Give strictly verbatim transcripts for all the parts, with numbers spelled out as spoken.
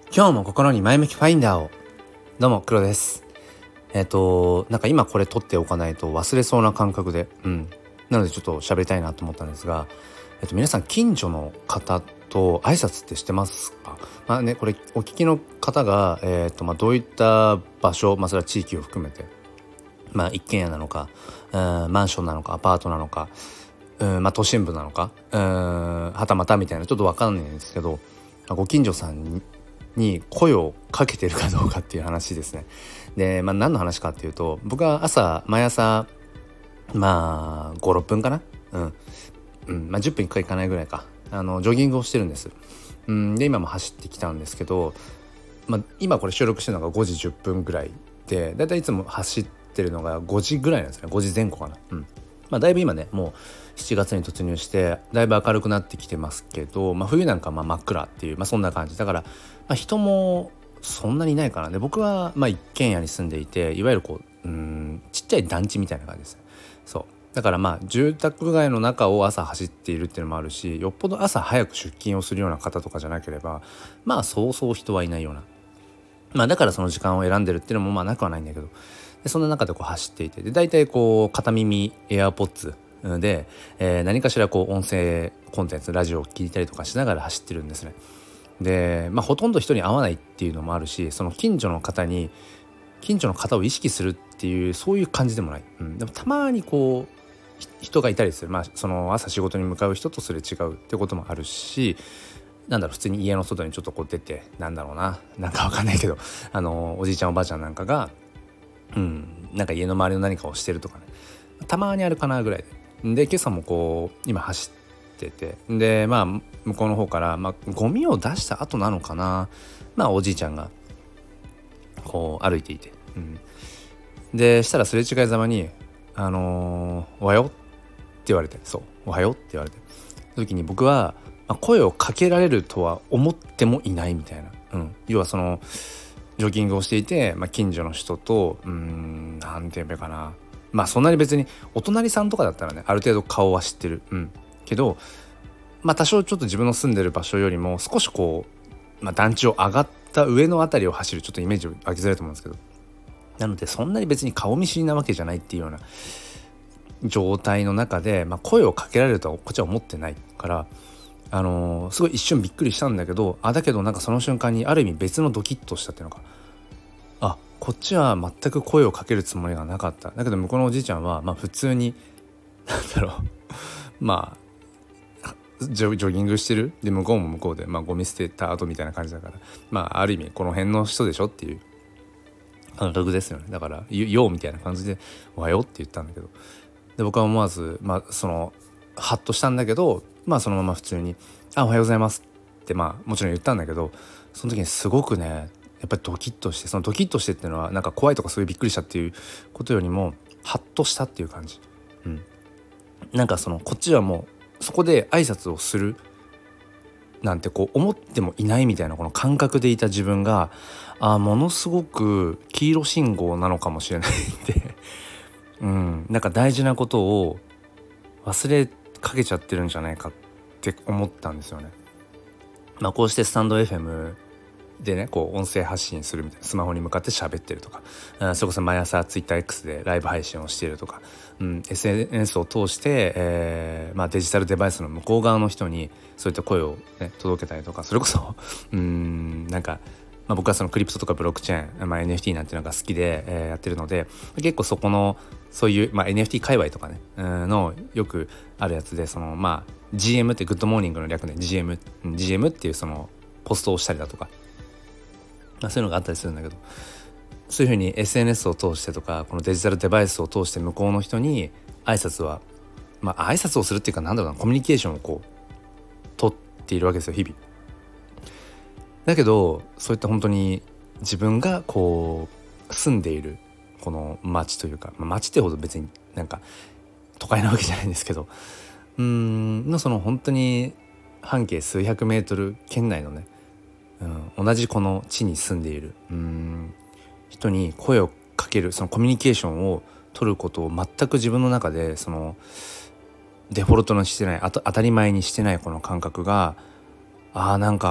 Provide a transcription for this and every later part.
今日も心に前向きファインダーを。どうも黒です。えっ、となんか今これ撮っておかないと忘れそうな感覚で、うんなのでちょっと喋りたいなと思ったんですが、えっ、と皆さん近所の方と挨拶ってしてますか？まあね、これお聞きの方が、えっ、とまあどういった場所、まあそれは地域を含めて、まあ一軒家なのか、うん、マンションなのか、アパートなのか、うんまあ都心部なのか、うんはたまたみたいなちょっと分かんないんですけど、ご近所さんにに声をかけてるかどうかっていう話ですね。で、まあ、何の話かっていうと、僕は朝毎朝まあご、ろっぷんかな、うん、うんまあ、じゅっぷんいっかい行かないぐらいか、あのジョギングをしてるんです。うん、で今も走ってきたんですけど、まあ、今これ収録してるのがごじじゅっぷんぐらいで、だいたいいつも走ってるのがごじぐらいなんですね。ごじぜん後かな。うんまあ、だいぶ今ねもうしちがつに突入してだいぶ明るくなってきてますけど、まあ、冬なんかまあ真っ暗っていう、まあ、そんな感じだから、まあ、人もそんなにいないかな。で僕はまあ一軒家に住んでいて、いわゆるこう、うーんちっちゃい団地みたいな感じですね。そうだからまあ住宅街の中を朝走っているっていうのもあるし、よっぽど朝早く出勤をするような方とかじゃなければまあそうそう人はいないような、まあだからその時間を選んでるっていうのもまあなくはないんだけど、でそんな中でこう走っていて、で大体こう片耳エアポッツで、えー、何かしらこう音声コンテンツラジオを聞いたりとかしながら走ってるんですね。でまあほとんど人に会わないっていうのもあるし、その近所の方に近所の方を意識するっていうそういう感じでもない、うん、でもたまにこう人がいたりする、まあその朝仕事に向かう人とすれ違うってこともあるし、なんだろう普通に家の外にちょっとこう出て、なんだろうななんかわかんないけど、あのおじいちゃんおばあちゃんなんかがうんなんか家の周りの何かをしてるとかね、たまにあるかなぐらいで、で今朝もこう今走ってて、でまあ向こうの方から、まあ、ゴミを出した後なのかな、まあおじいちゃんがこう歩いていて、うん、でしたらすれ違いざまにあのー、おはようって言われて、そうおはようって言われて、その時に僕は、まあ、声をかけられるとは思ってもいないみたいな、うん、要はそのジョギングをしていて、まあ、近所の人とうーんなんて言えばいいかな、まあそんなに別にお隣さんとかだったらねある程度顔は知ってる、うん、けどまあ多少ちょっと自分の住んでる場所よりも少しこう、まあ、団地を上がった上のあたりを走る、ちょっとイメージ湧きづらいと思うんですけど、なのでそんなに別に顔見知りなわけじゃないっていうような状態の中で、まあ、声をかけられるとはこっちは思ってないから、あのー、すごい一瞬びっくりしたんだけど、あだけどなんかその瞬間にある意味別のドキッとしたっていうのか、あこっちは全く声をかけるつもりがなかった、だけど向こうのおじいちゃんはまあ普通になんだろうまあジョ、ジョギングしてる、で向こうも向こうで、まあ、ゴミ捨てた後みたいな感じだから、まあある意味この辺の人でしょっていう感覚ですよね。だからようみたいな感じでおはようって言ったんだけど、で僕は思わずまあそのハッとしたんだけど、まあそのまま普通にあおはようございますってまあもちろん言ったんだけど、その時にすごくねやっぱりドキッとして、そのドキッとしてっていうのはなんか怖いとかそういうびっくりしたっていうことよりもハッとしたっていう感じ、うん、なんかそのこっちはもうそこで挨拶をするなんてこう思ってもいないみたいなこの感覚でいた自分が、あものすごく黄色信号なのかもしれないってうん、なんか大事なことを忘れかけちゃってるんじゃないかって思ったんですよね。まあこうしてスタンド エフエム でねこう音声発信するみたいな、スマホに向かって喋ってるとか、それこそ毎朝 ツイッターエックス でライブ配信をしているとか、うん、エスエヌエス を通して、えーまあ、デジタルデバイスの向こう側の人にそういった声を、ね、届けたりとか、それこそうんなんかまあ、僕はそのクリプトとかブロックチェーン、まあ、エヌエフティー なんていうのが好きで、えー、やってるので、結構そこのそういう、まあ、エヌエフティー 界隈とかね、うん、のよくあるやつで、そのまあ ジーエム ってグッドモーニングの略で ジーエム、ジーエム っていうそのポストをしたりだとか、まあ、そういうのがあったりするんだけど、そういうふうに エスエヌエス を通してとかこのデジタルデバイスを通して向こうの人に挨拶はまあ挨拶をするっていうか、なんだろうな、コミュニケーションをこう取っているわけですよ日々。だけどそういった本当に自分がこう住んでいるこの町というか、まあ、町ってほど別になんか都会なわけじゃないんですけど、うーんのその本当に半径数百メートル圏内のね、うん、同じこの地に住んでいるうーん人に声をかける、そのコミュニケーションを取ることを全く自分の中でそのデフォルトにしてない、あと当たり前にしてないこの感覚が、あーなんか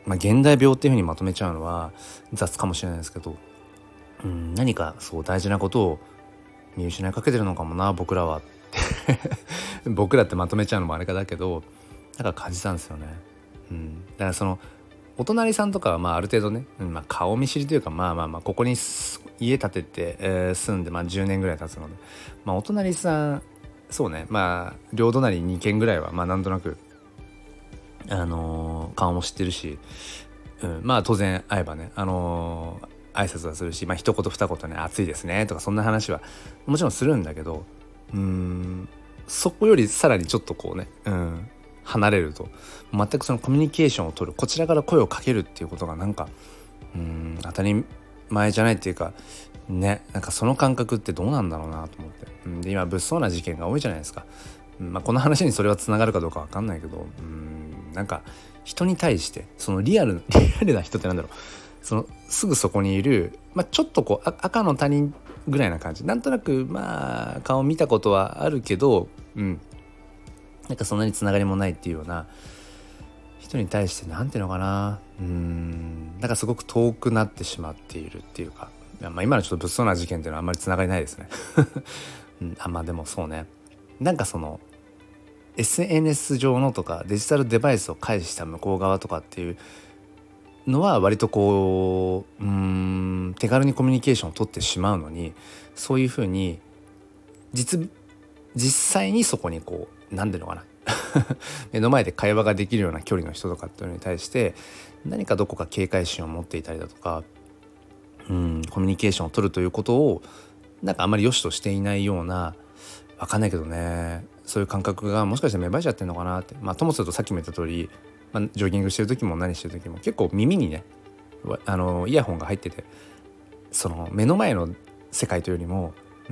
まあ、現代病っていうふうにまとめちゃうのは雑かもしれないですけど、うん、何かそう大事なことを見失いかけてるのかもな僕らはって僕らってまとめちゃうのもあれかだけど、なんか感じたんですよね。うん、だからそのお隣さんとかはまあある程度ね、うんまあ、顔見知りというか、まあまあまあここに家建てて、えー、住んでまあじゅうねんぐらい経つので、まあ、お隣さんそうね、まあ両隣にけんぐらいはまあなんとなくあのー、顔も知ってるし、うん、まあ当然会えばね、あのー、挨拶はするし、まあ一言二言ね、暑いですねとかそんな話はもちろんするんだけど、うーんそこよりさらにちょっとこうね、うん、離れると全くそのコミュニケーションを取る、こちらから声をかけるっていうことがなんかうーん当たり前じゃないっていうかね、なんかその感覚ってどうなんだろうなと思って、うん、で今物騒な事件が多いじゃないですか。まあ、この話にそれはつながるかどうか分かんないけど、うーんなんか人に対してそのリアルリアルな人ってなんだろう、そのすぐそこにいる、まあ、ちょっとこう赤の他人ぐらいな感じ、なんとなくまあ顔見たことはあるけど、うんなんかそんなにつながりもないっていうような人に対してなんていうのかな、うーんなんかすごく遠くなってしまっているっていうか、まあ、今のちょっと物騒な事件っていうのはあんまりつながりないですね、うん、あまあでもそうね、なんかその エスエヌエス 上のとかデジタルデバイスを介した向こう側とかっていうのは割とこう、うーん手軽にコミュニケーションを取ってしまうのに、そういうふうに実実際にそこにこう何ていうのかな目の前で会話ができるような距離の人とかっていうのに対して何かどこか警戒心を持っていたりだとか、うんコミュニケーションを取るということをなんかあんまり良しとしていないような、わかんないけどね、そういう感覚がもしかして芽生えちゃってるのかなって。まあともするとさっきも言った通り、まあ、ジョギングしてる時も何してる時も結構耳にねあのイヤホンが入ってて、その目の前の世界というよりも、うん、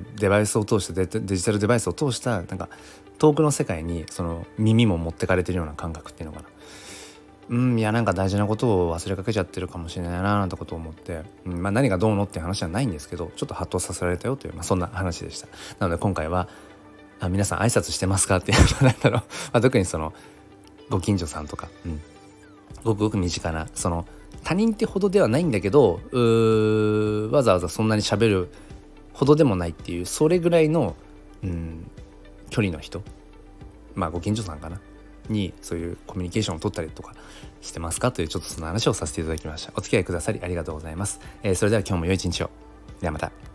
デバイスを通してデ、デジタルデバイスを通したなんか遠くの世界にその耳も持ってかれてるような感覚っていうのかな、うんいやなんか大事なことを忘れかけちゃってるかもしれないななんてことを思って、うんまあ、何がどうのっていう話はないんですけど、ちょっとハッとさせられたよという、まあ、そんな話でした。なので今回はあ皆さん挨拶してますかっていうのなんだろう、まあ、特にそのご近所さんとか、うん、ごくごく身近なその他人ってほどではないんだけどうーわざわざそんなに喋るほどでもないっていう、それぐらいの、うん、距離の人、まあご近所さんかなにそういうコミュニケーションを取ったりとかしてますかというちょっとその話をさせていただきました。お付き合いくださりありがとうございます。えー、それでは今日も良い一日を。ではまた。